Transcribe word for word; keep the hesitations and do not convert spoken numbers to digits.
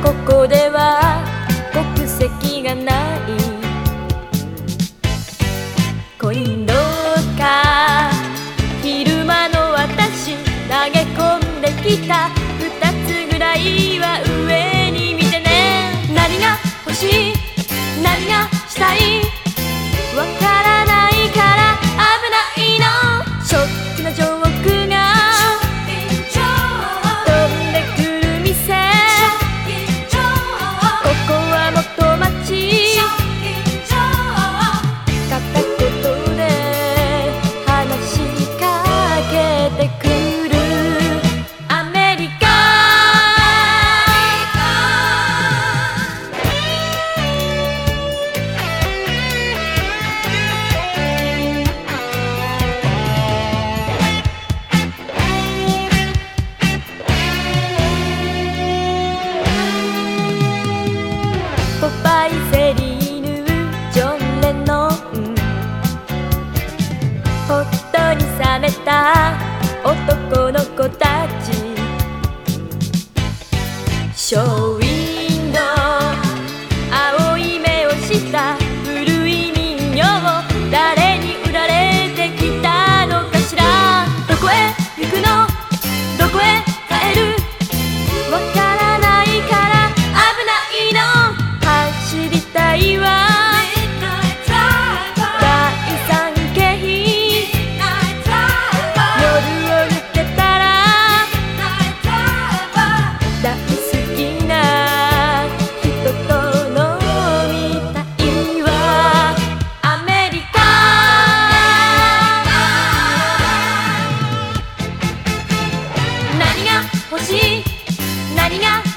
ここでは国籍がないコインロッカー、昼間の私投げ込んできたふたつぐらいは上に見てね。何が欲しい何がしたいわからないから危ないの。ショックなジョークが飛んでくる店、ここは元町、片言で話しかけてくるアメリカ。ポパイ、セリーヌ、ジョン・レノン、ほっとに冷めた男の子たち、ショーウィンドウ、青い目をした古い人形、誰に売られてきたのかしら。どこへ行くのどこへ帰るわからないから危ないの。走りたいわ第三京夜を抜けたら大好きな人と飲みたいわアメリカ。何が欲しい何が